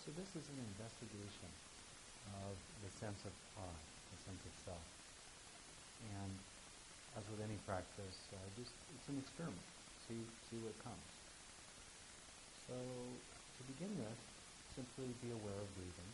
So this is an investigation of the sense of I, the sense of self. And as with any practice, it's an experiment. See what comes. So to begin with, simply be aware of breathing.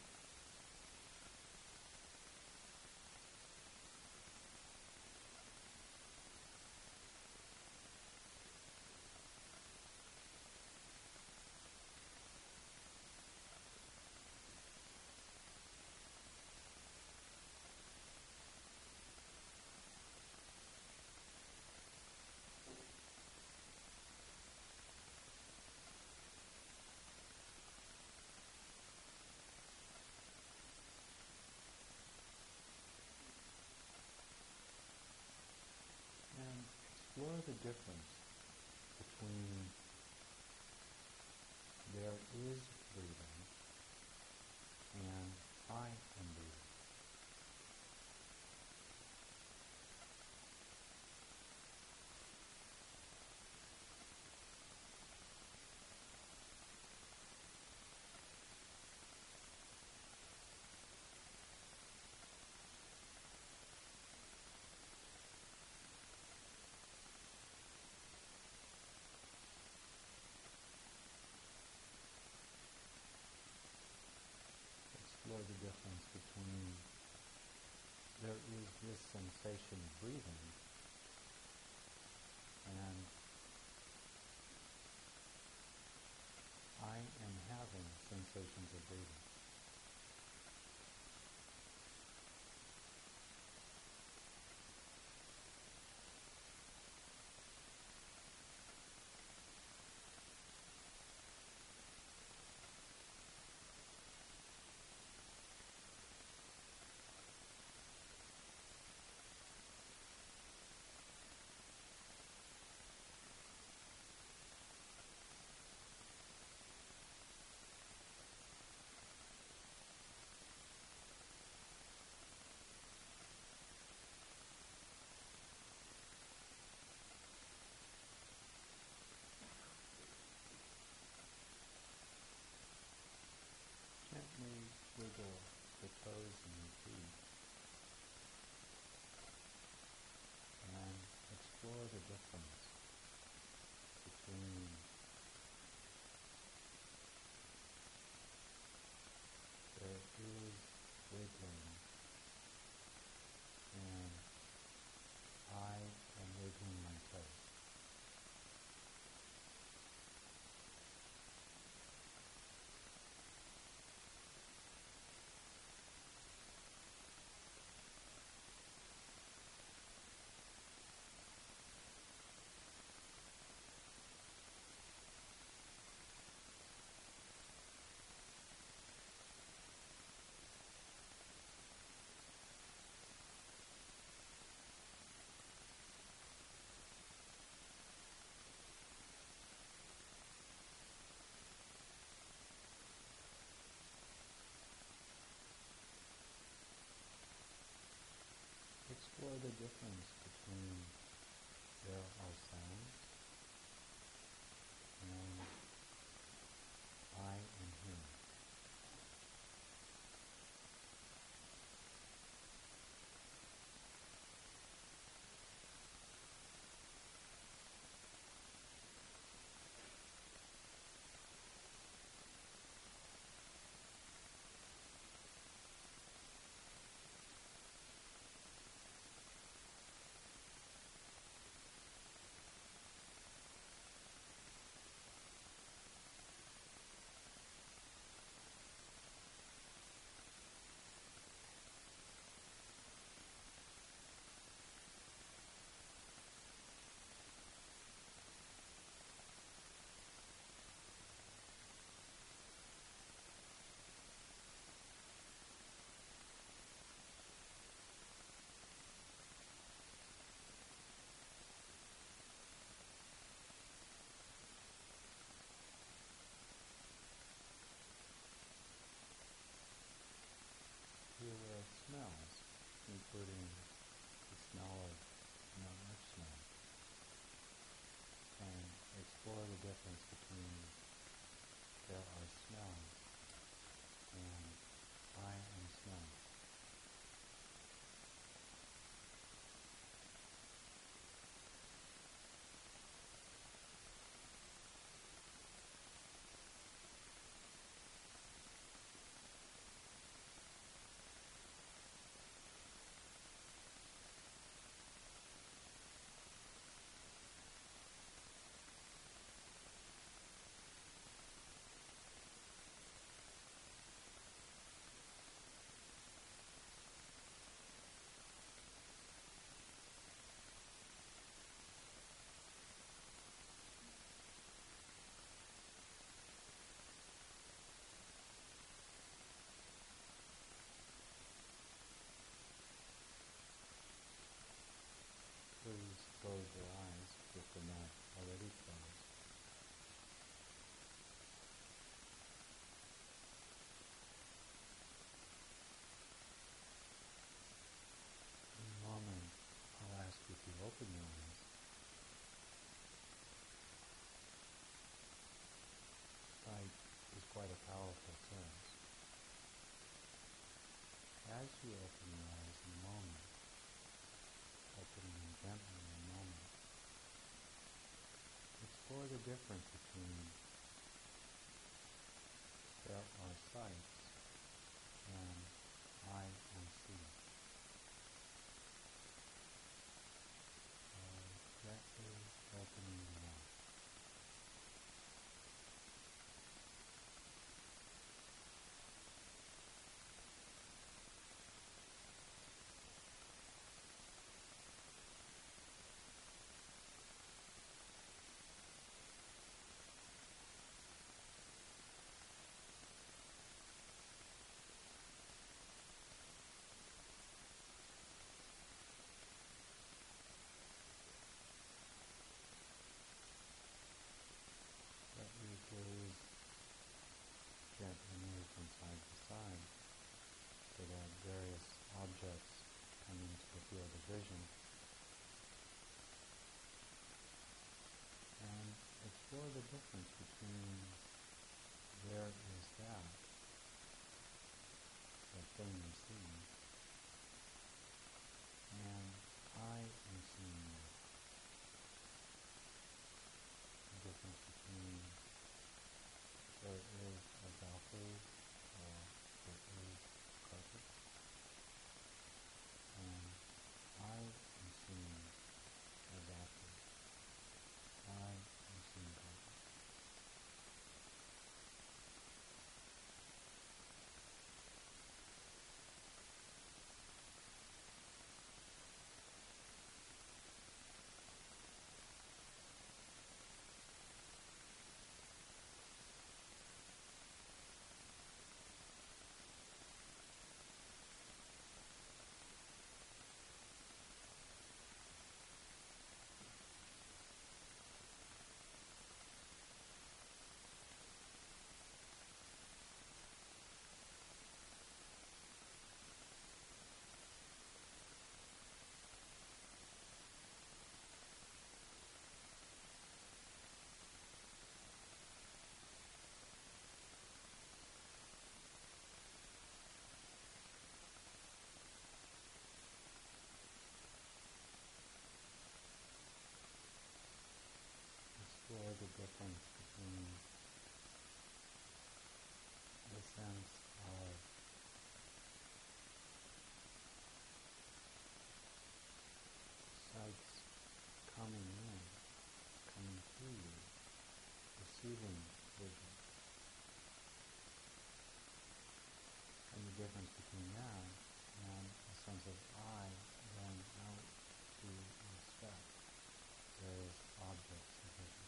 And explore the difference between there is breathing and I am breathing. Explore the difference between there is this sensation of breathing and I am having sensations of breathing. to open your eyes in a moment, opening them gently in a moment. Explore the difference between there are sights and I am see. Gently opening the eyes. Let your gaze gently move from side to side so that various objects come into the field of vision, and explore the difference between there is that thing you see, and I am seeing that. The difference between there is a bathrobe or there is carpet, and I am seeing a bathrobe. I am seeing carpet. Explore the difference between the sense of sights coming in, coming through you, receiving vision, and the difference between that and a sense of I going out to inspect various objects of vision.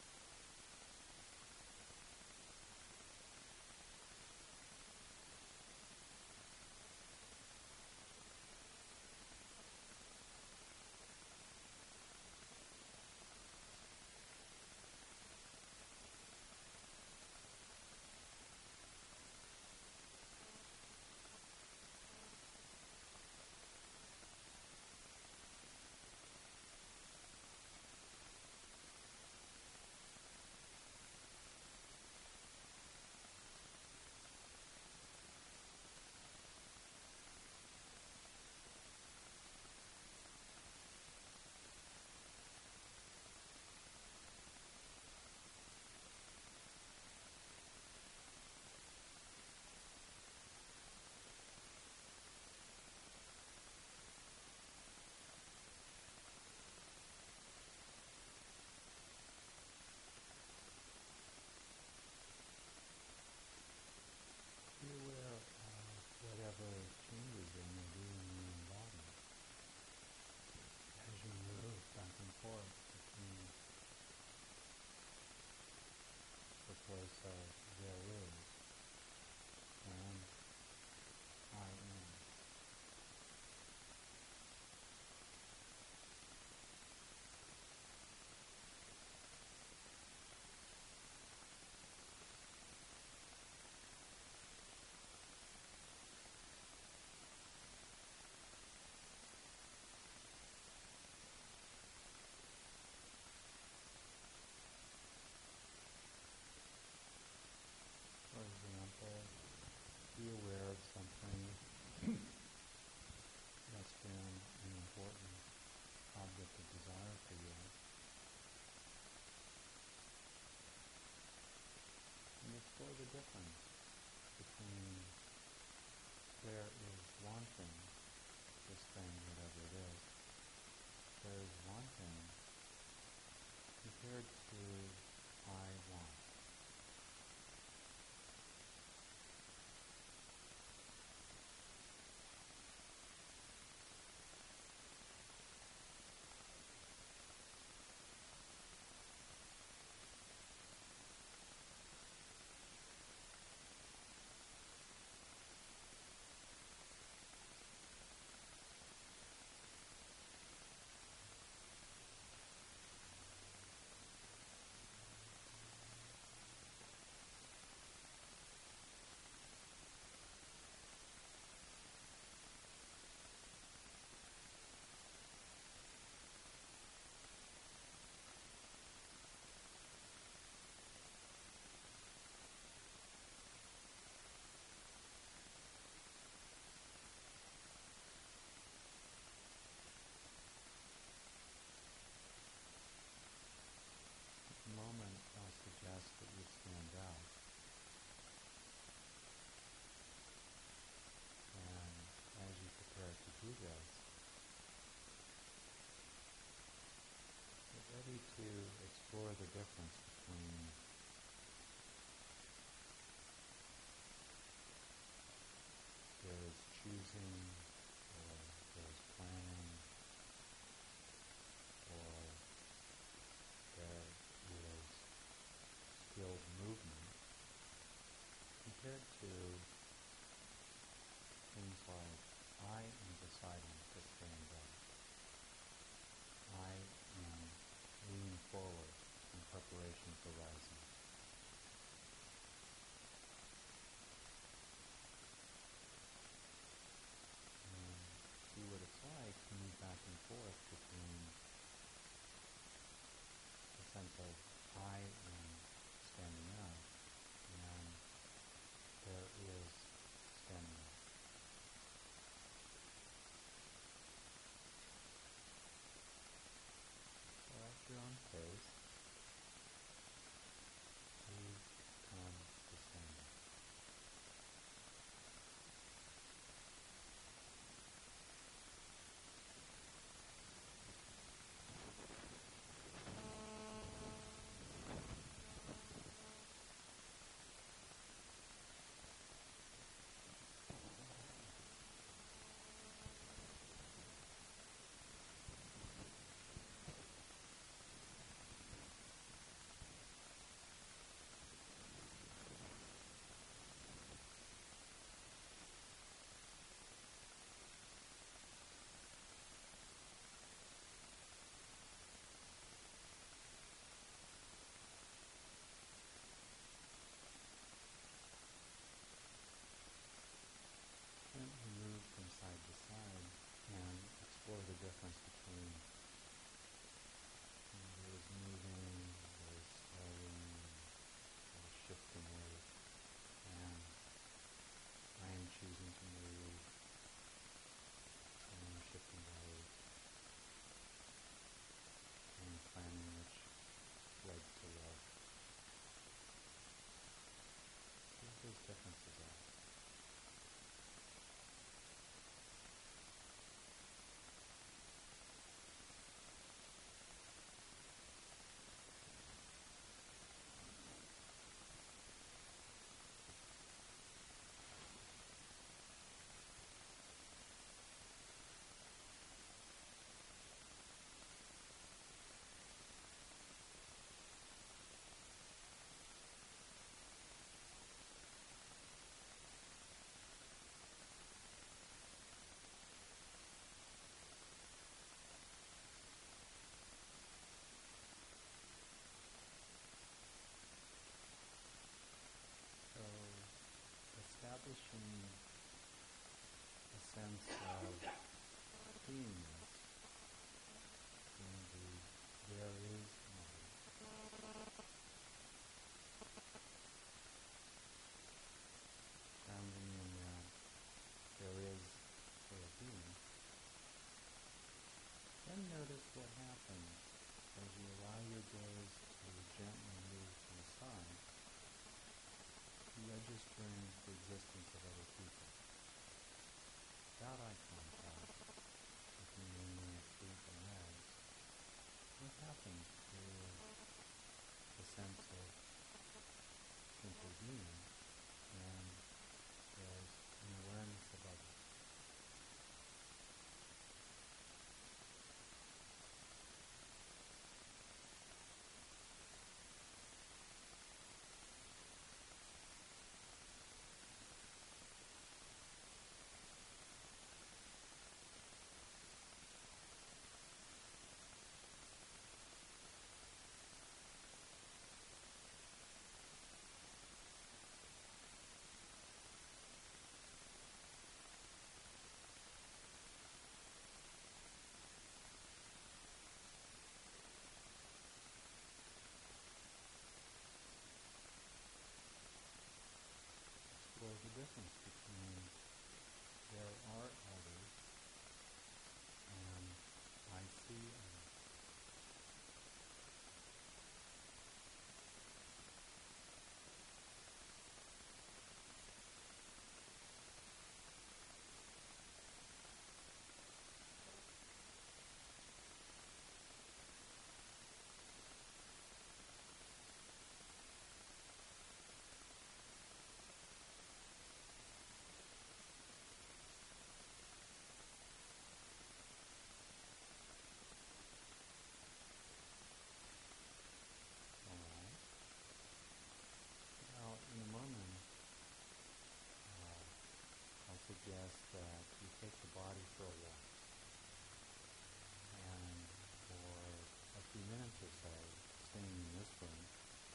Be aware of whatever changes there may be in your own body as you move back and forth between the place of there is and I am. difference between there is wanting this thing, whatever it is, there is wanting compared to I want. At the moment, I'll suggest that you stand up, and as you prepare to do this, get ready to explore the difference between there is choosing, or there is planning, or there is skilled movement, compared to things like I am deciding to stand up, I am leaning forward in preparation for rising. And see what it's like to move back and forth between the sense of I am standing up and there is standing up. So at your own pace, please come to standing. Gently move from side to side and explore the difference between there is moving, there is swaying, there is shifting weight, and I am choosing to move, I am shifting weight, I am planning which legs to lift. See what those differences are. So establishing a sense of beingness in the there is moment, grounding in that there is way of being. Then notice what happens as you allow your gaze to gently move to the side. The existence of other people. Without eye contact, looking mainly at feet and legs, what happens to the sense of simple being when there's an awareness of others? Explore the difference between there are others and I see others. All right. Now, in a moment, I'll suggest that you take the body for a walk. And for a few minutes or so, staying in this room,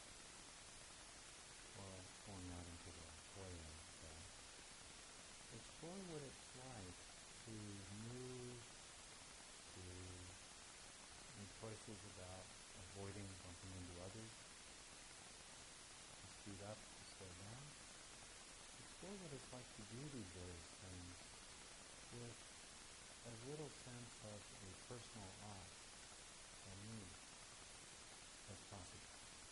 or going out into the foyer, explore what it's like to move, to make choices about avoiding bumping into others, to speed up, to slow down. Explore what it's like to do these various things with as little sense of a personal I or me as possible.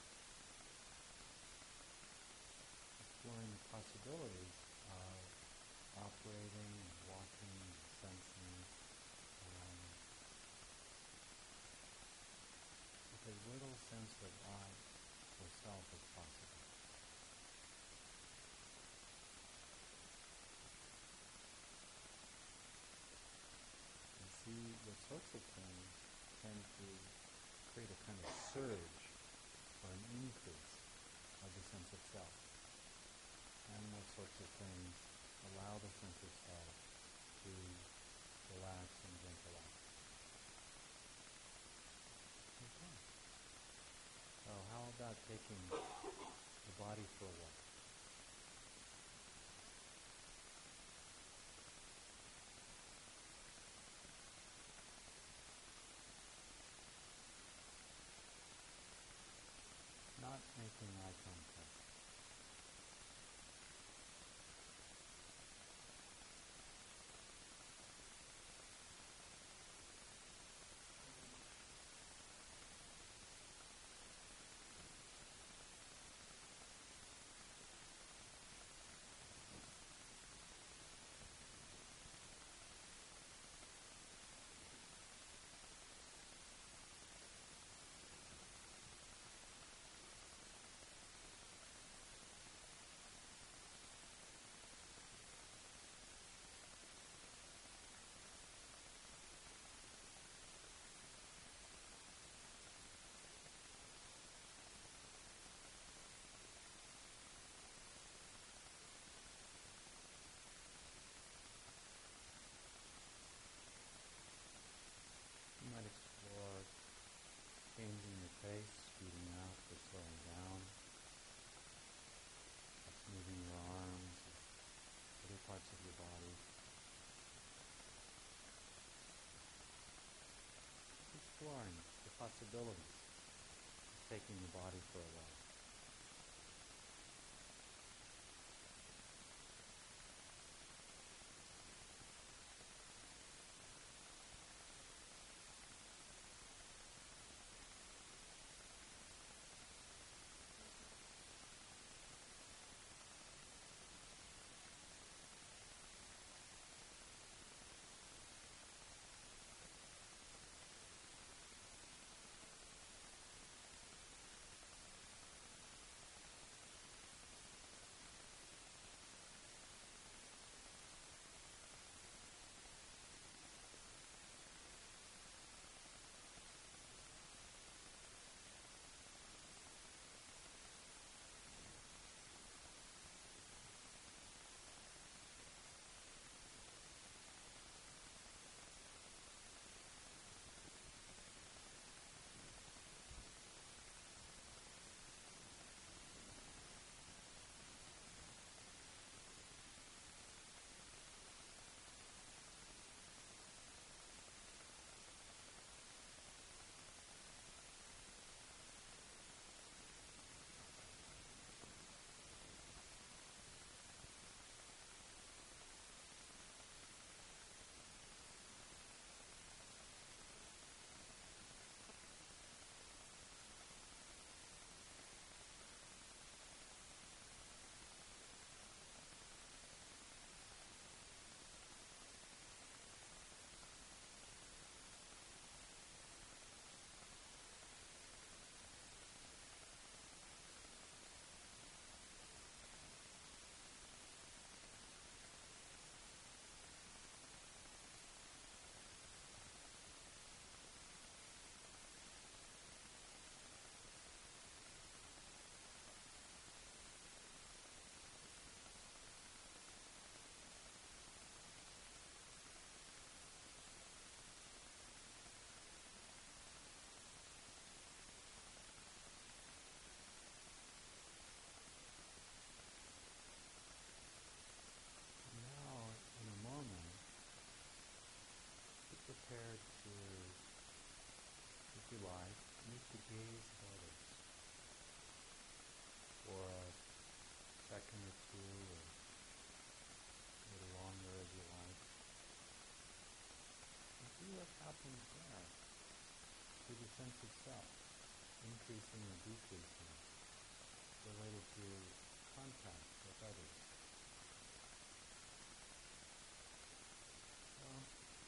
Exploring the possibilities of operating and walking and sensing with as little sense of I or self as possible. And see what sorts of things tend to create a kind of surge or an increase of the sense of self. And what sorts of things allow the sense of self to relax and gentle out. Okay. So how about taking the body for a walk? Not making eye contact. You might explore changing your pace, speeding up or slowing down. That's moving your arms, other parts of your body. Exploring the possibilities of taking the body for a walk. increasing or decreasing related to contact with others. Well,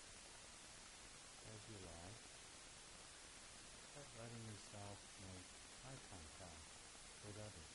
as you lie, start letting yourself make eye contact with others.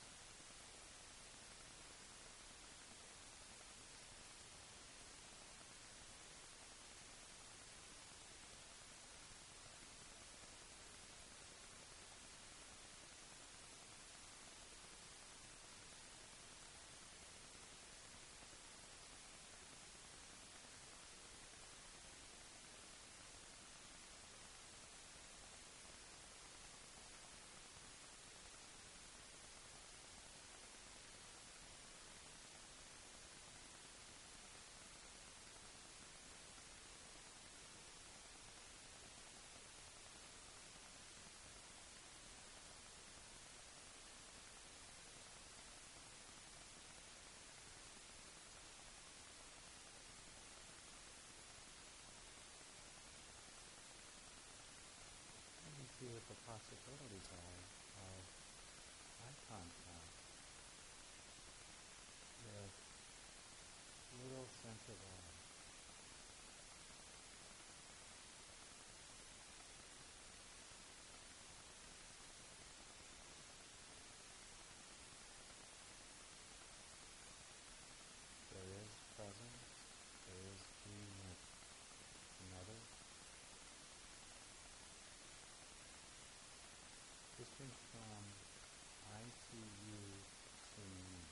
And you see what the possibilities are of eye contact with little sense of awe. There is presence, there is being with another. Distinct from I see you seeing me.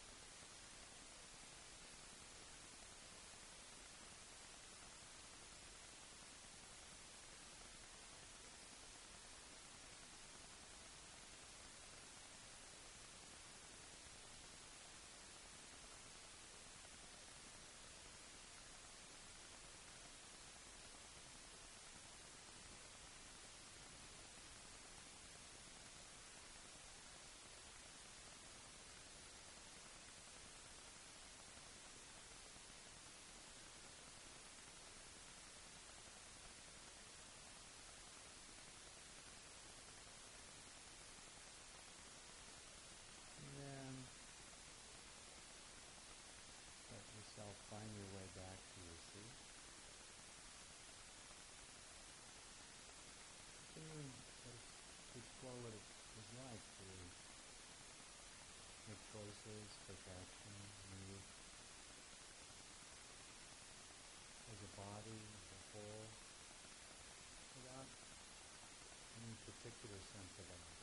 And then let yourself find your way back to your seat. Continuing to explore what it is like to make choices, take action, move as a body, as a whole, without any particular sense of awe.